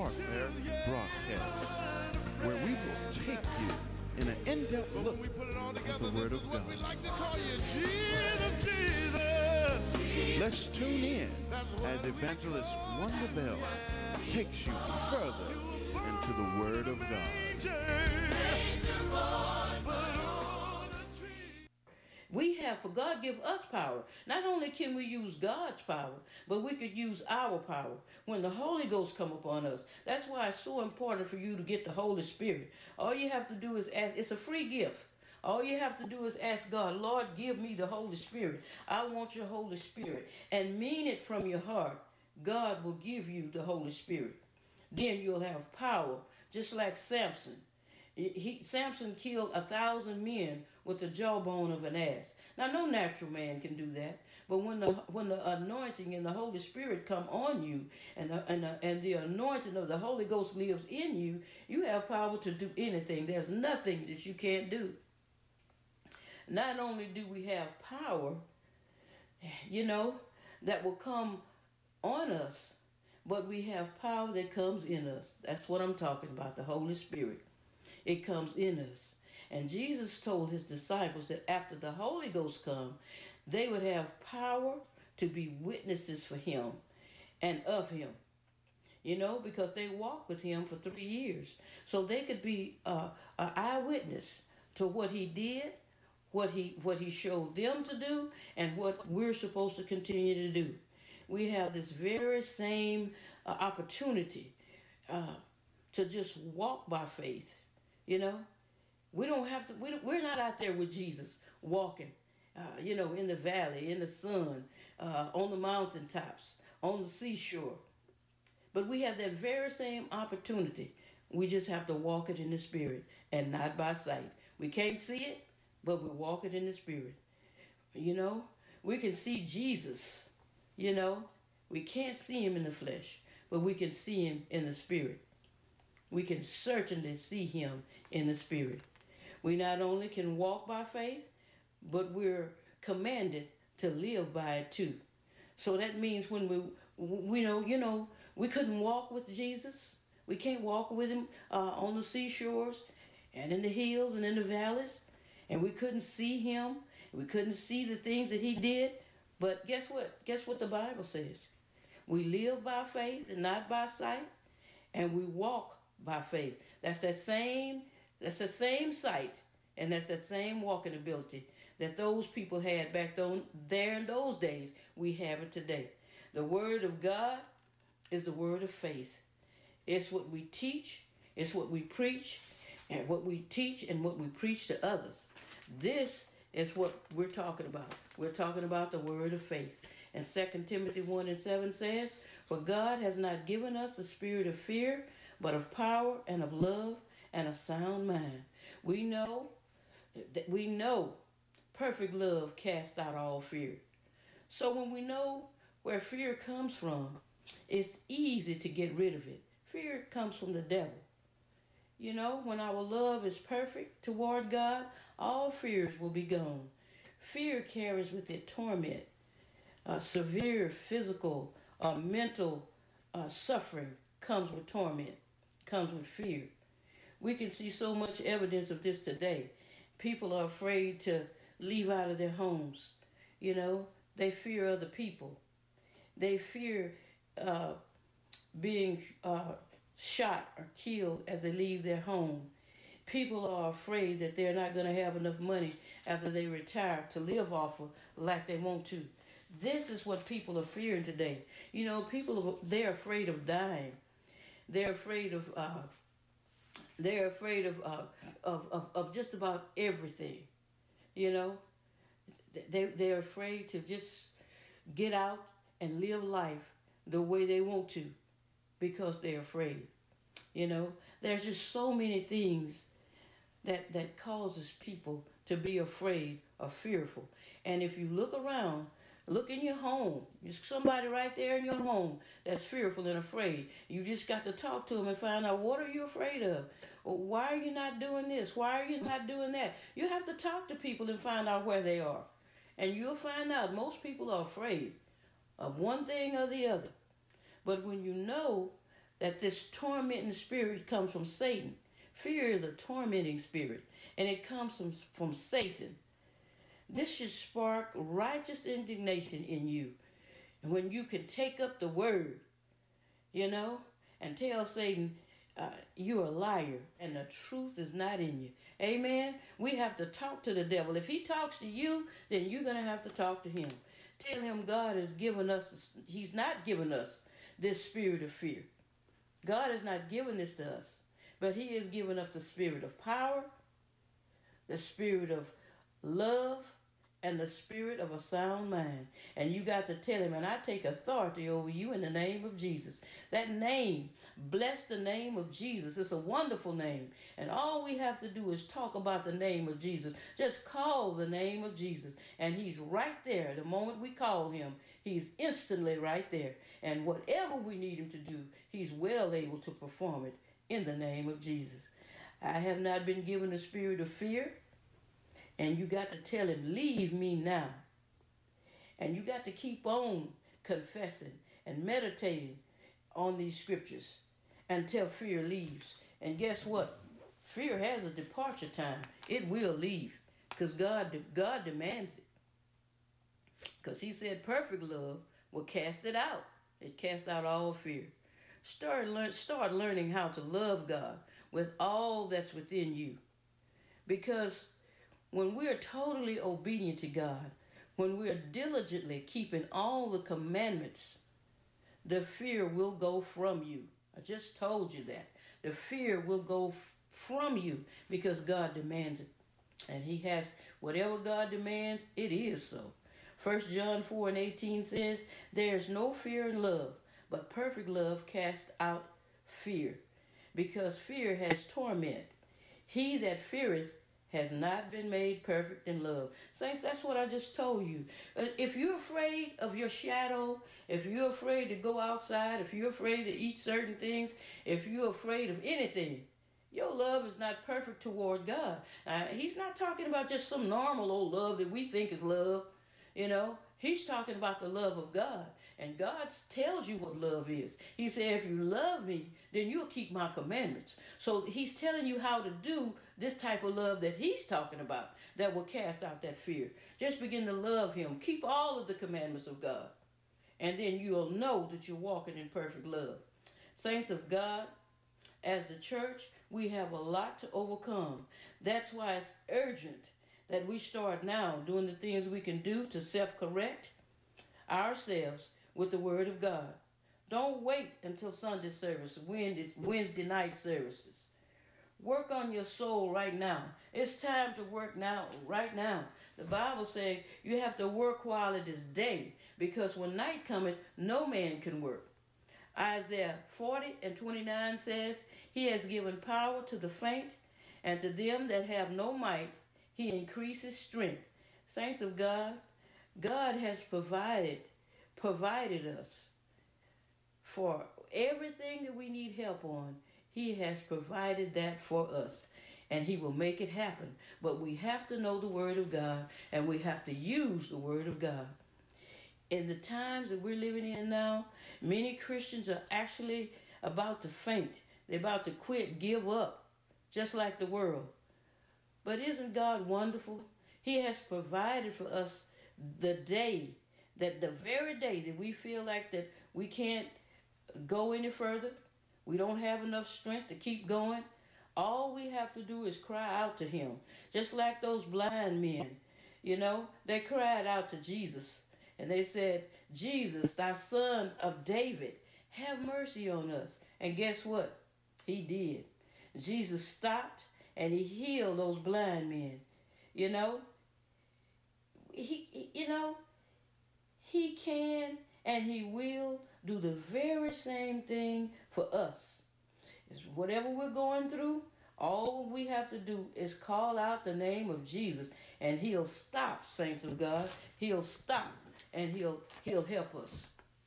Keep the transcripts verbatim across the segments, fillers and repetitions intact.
Warfare broadcast, where we will take you in an in-depth look at the Word of God. Let's tune in as Evangelist Wanda Bell takes you further into the Word of God. We have, for God give us power. Not only can we use God's power, but we could use our power when the Holy Ghost come upon us. That's why it's so important for you to get the Holy Spirit. All you have to do is ask. It's a free gift. All you have to do is ask God, Lord, give me the Holy Spirit. I want your Holy Spirit. And mean it from your heart. God will give you the Holy Spirit. Then you'll have power, just like Samson. He, Samson killed a thousand men with the jawbone of an ass. Now, no natural man can do that, but when the when the anointing and the Holy Spirit come on you, and the, and the, and the anointing of the Holy Ghost lives in you, you have power to do anything. There's nothing that you can't do. Not only do we have power, you know, that will come on us, but we have power that comes in us. That's what I'm talking about, the Holy Spirit. It comes in us. And Jesus told his disciples that after the Holy Ghost come, they would have power to be witnesses for him and of him. You know, because they walked with him for three years. So they could be uh, an eyewitness to what he did, what he what he showed them to do, and what we're supposed to continue to do. We have this very same uh, opportunity uh, to just walk by faith. You know, we don't have to, we, we're not out there with Jesus walking, uh, you know, in the valley, in the sun, uh, on the mountaintops, on the seashore. But we have that very same opportunity. We just have to walk it in the Spirit and not by sight. We can't see it, but we walk it in the Spirit. You know, we can see Jesus, you know. We can't see him in the flesh, but we can see him in the Spirit. We can certainly see him in the Spirit. We not only can walk by faith, but we're commanded to live by it too. So that means when we, we know, you know, we couldn't walk with Jesus. We can't walk with him uh, on the seashores and in the hills and in the valleys. And we couldn't see him. We couldn't see the things that he did. But guess what? Guess what the Bible says? We live by faith and not by sight. And we walk by faith. That's that same, that's the same sight, and that's that same walking ability that those people had back then, there in those days. We have it today. The Word of God is the word of faith. It's what we teach, it's what we preach, and what we teach and what we preach to others. This is what we're talking about. We're talking about the word of faith. And Second Timothy one and seven says, for God has not given us a spirit of fear, but of power and of love and a sound mind. We know that we know perfect love casts out all fear. So when we know where fear comes from, it's easy to get rid of it. Fear comes from the devil. You know, when our love is perfect toward God, all fears will be gone. Fear carries with it torment, uh, severe physical or mental uh, suffering comes with torment, comes with fear. We can see so much evidence of this today. People are afraid to leave out of their homes. You know, they fear other people. They fear uh, being uh, shot or killed as they leave their home. People are afraid that they're not going to have enough money after they retire to live off of like they want to. This is what people are fearing today. You know, people, they're afraid of dying. They're afraid of uh, they're afraid of, uh, of of of just about everything. You know, they they're afraid to just get out and live life the way they want to because they're afraid. You know, there's just so many things that that causes people to be afraid or fearful. And if you look around, look in your home. There's somebody right there in your home that's fearful and afraid. You just got to talk to them and find out, what are you afraid of? Or why are you not doing this? Why are you not doing that? You have to talk to people and find out where they are. And you'll find out most people are afraid of one thing or the other. But when you know that this tormenting spirit comes from Satan. Fear is a tormenting spirit, and it comes from, from Satan. This should spark righteous indignation in you. And when you can take up the word, you know, and tell Satan, uh, you're a liar and the truth is not in you. Amen. We have to talk to the devil. If he talks to you, then you're going to have to talk to him. Tell him God has given us, he's not given us this spirit of fear. God has not given this to us, but he has given us the spirit of power, the spirit of love, and the spirit of a sound mind. And you got to tell him, and I take authority over you in the name of Jesus. That name, bless the name of Jesus. It's a wonderful name. And all we have to do is talk about the name of Jesus. Just call the name of Jesus. And he's right there. The moment we call him, he's instantly right there. And whatever we need him to do, he's well able to perform it in the name of Jesus. I have not been given the spirit of fear. And you got to tell him, leave me now. And you got to keep on confessing and meditating on these scriptures until fear leaves. And guess what? Fear has a departure time. It will leave because God, God demands it. Because he said perfect love will cast it out. It casts out all fear. Start, learn, start learning how to love God with all that's within you. Because when we are totally obedient to God, when we are diligently keeping all the commandments, the fear will go from you. I just told you that. The fear will go f- from you because God demands it. And he has, whatever God demands, it is so. First John four and eighteen says, there is no fear in love, but perfect love casts out fear, because fear has torment. He that feareth has not been made perfect in love. Saints, that's what I just told you. Uh, if you're afraid of your shadow, if you're afraid to go outside, if you're afraid to eat certain things, if you're afraid of anything, your love is not perfect toward God. Uh, he's not talking about just some normal old love that we think is love. You know, he's talking about the love of God. And God tells you what love is. He said, if you love me, then you'll keep my commandments. So he's telling you how to do this type of love that he's talking about that will cast out that fear. Just begin to love him. Keep all of the commandments of God. And then you'll know that you're walking in perfect love. Saints of God, as the church, we have a lot to overcome. That's why it's urgent that we start now doing the things we can do to self-correct ourselves with the word of God. Don't wait until Sunday service, Wednesday, Wednesday night services. Work on your soul right now. It's time to work now, right now. The Bible says you have to work while it is day, because when night cometh, no man can work. Isaiah forty and twenty-nine says, he has given power to the faint, and to them that have no might, he increases strength. Saints of God, God has provided provided us for everything that we need help on. He has provided that for us, and he will make it happen. But we have to know the word of God, and we have to use the word of God. In the times that we're living in now, many Christians are actually about to faint. They're about to quit, give up, just like the world. But isn't God wonderful? He has provided for us the day, that the very day that we feel like that we can't go any further, we don't have enough strength to keep going, all we have to do is cry out to him. Just like those blind men, you know, they cried out to Jesus and they said, Jesus, thy son of David, have mercy on us. And guess what? He did. Jesus stopped and he healed those blind men. You know, he, he you know, he can and he will do the very same thing for us. It's whatever we're going through, all we have to do is call out the name of Jesus, and he'll stop, saints of God. He'll stop, and he'll he'll help us.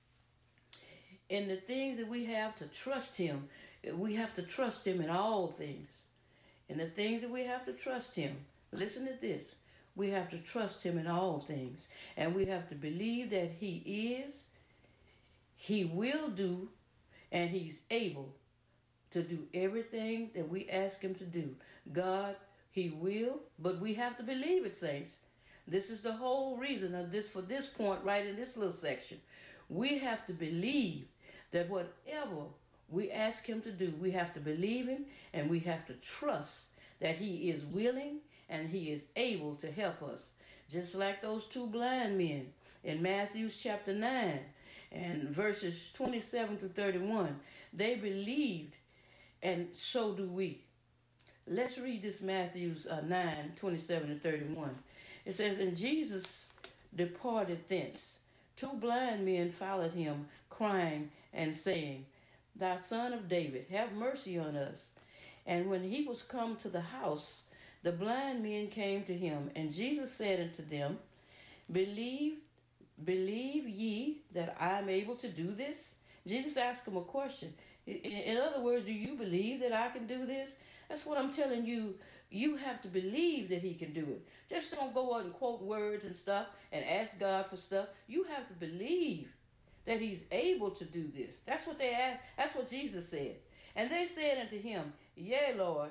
In the things that we have to trust him, we have to trust him in all things. In the things that we have to trust him, listen to this. We have to trust him in all things. And we have to believe that he is, he will do, and he's able to do everything that we ask him to do. God, he will, but we have to believe it, saints. This is the whole reason of this, for this point right in this little section. We have to believe that whatever we ask him to do, we have to believe him, and we have to trust that he is willing and he is able to help us. Just like those two blind men in Matthew chapter nine and verses twenty-seven through thirty-one. They believed, and so do we. Let's read this Matthew uh, nine, twenty-seven and thirty-one. It says, "And Jesus departed thence. Two blind men followed him, crying and saying, Thou son of David, have mercy on us. And when he was come to the house, the blind men came to him, and Jesus said unto them, Believe, believe ye that I am able to do this?" Jesus asked them a question. In other words, do you believe that I can do this? That's what I'm telling you. You have to believe that he can do it. Just don't go out and quote words and stuff and ask God for stuff. You have to believe that he's able to do this. That's what they asked. That's what Jesus said. And they said unto him, Yea, Lord.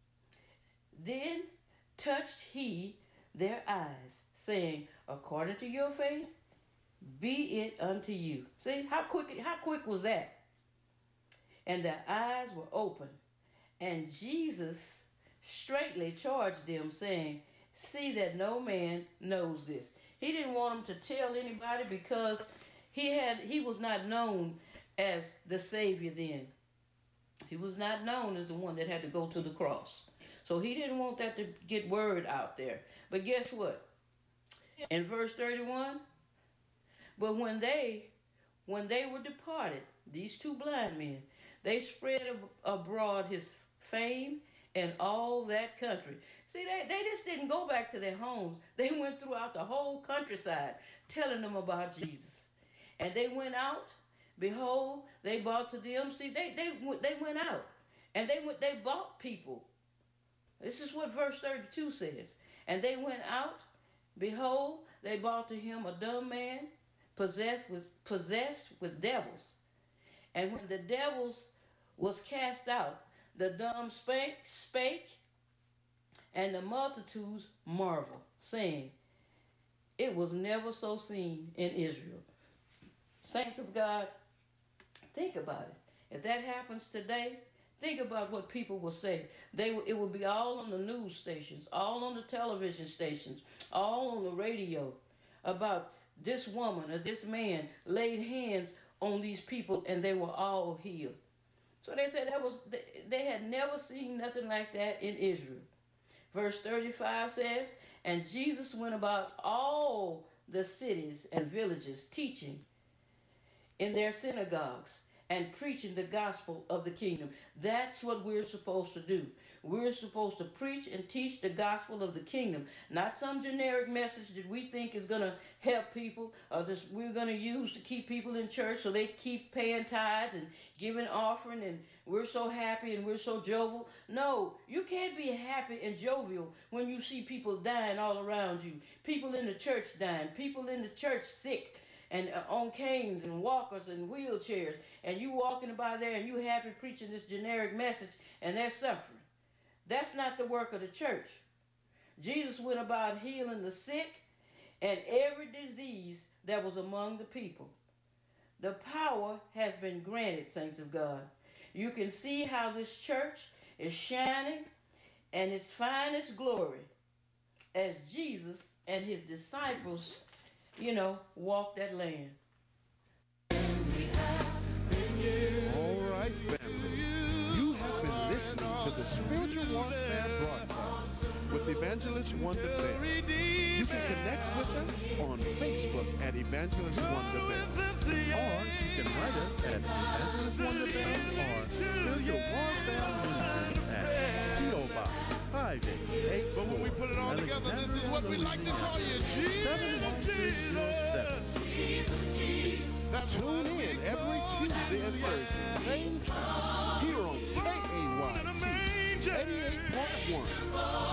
Then touched he their eyes, saying, According to your faith, be it unto you. See, how quick, how quick was that? And their eyes were open. And Jesus straightly charged them, saying, See that no man knows this. He didn't want them to tell anybody because he had he was not known as the Savior then. He was not known as the one that had to go to the cross. So he didn't want that to get word out there. But guess what? In verse thirty-one, but when they when they were departed, these two blind men, they spread ab- abroad his fame in all that country. See, they, they just didn't go back to their homes. They went throughout the whole countryside telling them about Jesus. And they went out. Behold, they bought to them. See, they they they went out and they went they bought people. This is what verse thirty-two says. And they went out. Behold, they brought to him a dumb man possessed with possessed with devils. And when the devils was cast out, the dumb spake, spake, and the multitudes marvel, saying, It was never so seen in Israel. Saints of God, think about it. If that happens today, think about what people will say. They will, it will be all on the news stations, all on the television stations, all on the radio about this woman or this man laid hands on these people and they were all healed. So they said that was they had never seen nothing like that in Israel. Verse thirty-five says, And Jesus went about all the cities and villages, teaching in their synagogues and preaching the gospel of the kingdom. That's what we're supposed to do. We're supposed to preach and teach the gospel of the kingdom, not some generic message that we think is going to help people or this we're going to use to keep people in church so they keep paying tithes and giving offering and we're so happy and we're so jovial. No, you can't be happy and jovial when you see people dying all around you, people in the church dying, people in the church sick, and uh, on canes and walkers and wheelchairs, and you walking by there and you happy preaching this generic message and they're suffering. That's not the work of the church. Jesus went about healing the sick and every disease that was among the people. The power has been granted, saints of God. You can see how this church is shining in its finest glory as Jesus and his disciples, you know, walk that land. All right, family. You have been listening to the Spiritual Warfare Broadcast with Evangelist Wonder Bell. You can connect with us on Facebook at Evangelist Wonder Bell. Or you can write us at Evangelist Wonder Bell or Spiritual Warfare Ministries at P O Box five eight eight four. But when we put it all together, this is what we like to call you, Jesus. seven one three zero seven. Tune in every Tuesday and Thursday, same time, here on K A Y T eighty-eight point one.